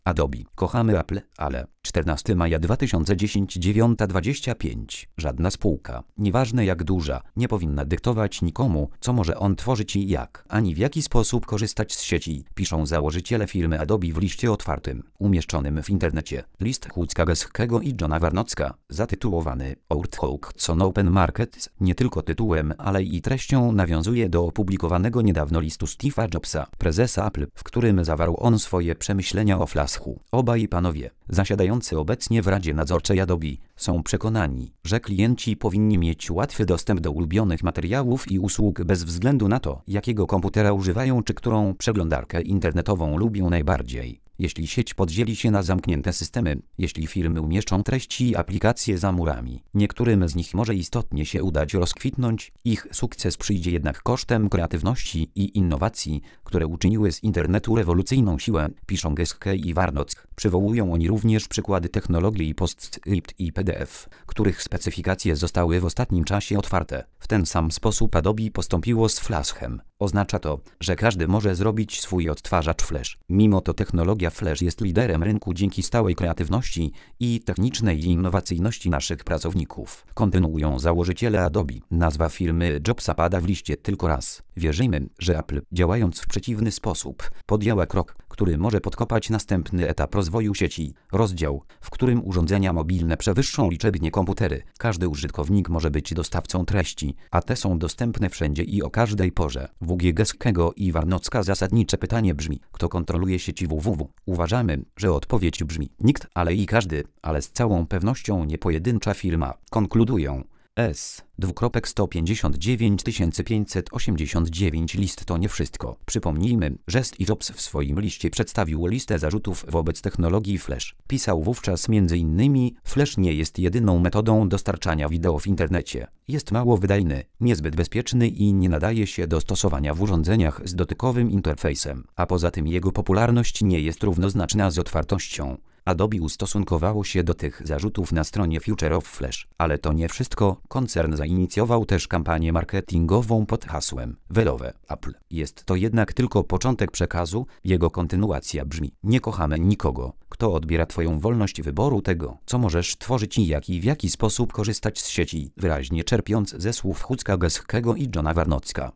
Adobe. Kochamy Apple, ale 14 maja 2010 9:25. Żadna spółka, nieważne jak duża, nie powinna dyktować nikomu, co może on tworzyć i jak, ani w jaki sposób korzystać z sieci, piszą założyciele firmy Adobe w liście otwartym, umieszczonym w internecie. List Hucka Gesskiego i Johna Warnocka, zatytułowany Outlook on Open Markets, nie tylko tytułem, ale i treścią nawiązuje do opublikowanego niedawno listu Steve'a Jobsa, prezesa Apple, w którym zawarł on swoje przemyślenia o Flashu. Obaj panowie, zasiadający obecnie w Radzie Nadzorczej Adobe, są przekonani, że klienci powinni mieć łatwy dostęp do ulubionych materiałów i usług bez względu na to, jakiego komputera używają czy którą przeglądarkę internetową lubią najbardziej. Jeśli sieć podzieli się na zamknięte systemy, jeśli firmy umieszczą treści i aplikacje za murami, niektórym z nich może istotnie się udać rozkwitnąć, ich sukces przyjdzie jednak kosztem kreatywności i innowacji, które uczyniły z internetu rewolucyjną siłę, piszą Geske i Warnock. Przywołują oni również przykłady technologii PostScript i PDF, których specyfikacje zostały w ostatnim czasie otwarte. W ten sam sposób Adobe postąpiło z Flashem. Oznacza to, że każdy może zrobić swój odtwarzacz Flash. Mimo to technologia Flash jest liderem rynku dzięki stałej kreatywności i technicznej innowacyjności naszych pracowników. Kontynuują założyciele Adobe. Nazwa firmy Jobsa pada w liście tylko raz. Wierzymy, że Apple, działając w przeciwny sposób, podjęła krok, który może podkopać następny etap rozwoju sieci. Rozdział, w którym urządzenia mobilne przewyższą liczebnie komputery. Każdy użytkownik może być dostawcą treści, a te są dostępne wszędzie i o każdej porze. WG Geskiego i Warnocka zasadnicze pytanie brzmi, kto kontroluje sieci www? Uważamy, że odpowiedź brzmi nikt, ale i każdy, ale z całą pewnością nie pojedyncza firma. Konkludują. 159 589 list to nie wszystko. Przypomnijmy, że Steve Jobs w swoim liście przedstawił listę zarzutów wobec technologii Flash. Pisał wówczas m.in. Flash nie jest jedyną metodą dostarczania wideo w internecie. Jest mało wydajny, niezbyt bezpieczny i nie nadaje się do stosowania w urządzeniach z dotykowym interfejsem. A poza tym jego popularność nie jest równoznaczna z otwartością. Adobe ustosunkowało się do tych zarzutów na stronie Future of Flash. Ale to nie wszystko. Koncern zainicjował też kampanię marketingową pod hasłem Velowe Apple. Jest to jednak tylko początek przekazu. Jego kontynuacja brzmi: nie kochamy nikogo, kto odbiera Twoją wolność wyboru tego, co możesz tworzyć i jak i w jaki sposób korzystać z sieci. Wyraźnie czerpiąc ze słów Hucka Geskiego i Johna Warnocka.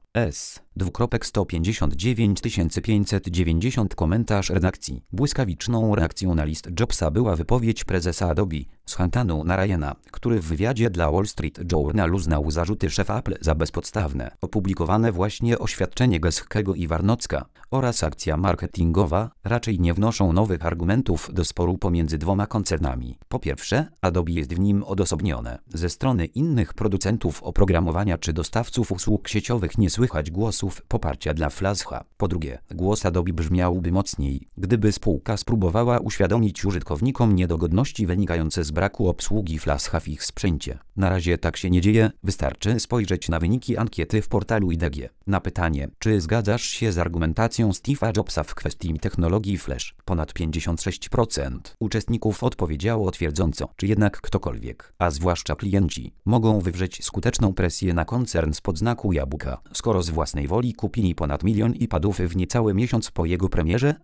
159 590 komentarz redakcji. Błyskawiczną reakcją na list Jobsa była wypowiedź prezesa Adobe, Shantanu Narayana, który w wywiadzie dla Wall Street Journal uznał zarzuty szefa Apple za bezpodstawne. Opublikowane właśnie oświadczenie Geskiego i Warnocka oraz akcja marketingowa raczej nie wnoszą nowych argumentów do sporu pomiędzy dwoma koncernami. Po pierwsze, Adobe jest w nim odosobnione. Ze strony innych producentów oprogramowania czy dostawców usług sieciowych nie słychać głosów poparcia dla Flasha. Po drugie, głos Adobe brzmiałby mocniej, gdyby spółka spróbowała uświadomić użytkownikom niedogodności wynikające z braku obsługi Flasha w ich sprzęcie. Na razie tak się nie dzieje, wystarczy spojrzeć na wyniki ankiety w portalu IDG. Na pytanie, czy zgadzasz się z argumentacją Steve'a Jobsa w kwestii technologii Flash, ponad 56% uczestników odpowiedziało twierdząco, czy jednak ktokolwiek, a zwłaszcza klienci, mogą wywrzeć skuteczną presję na koncern spod znaku jabłka, skoro z własnej woli kupili ponad 1 000 000 iPadów w niecały miesiąc po jego premierze,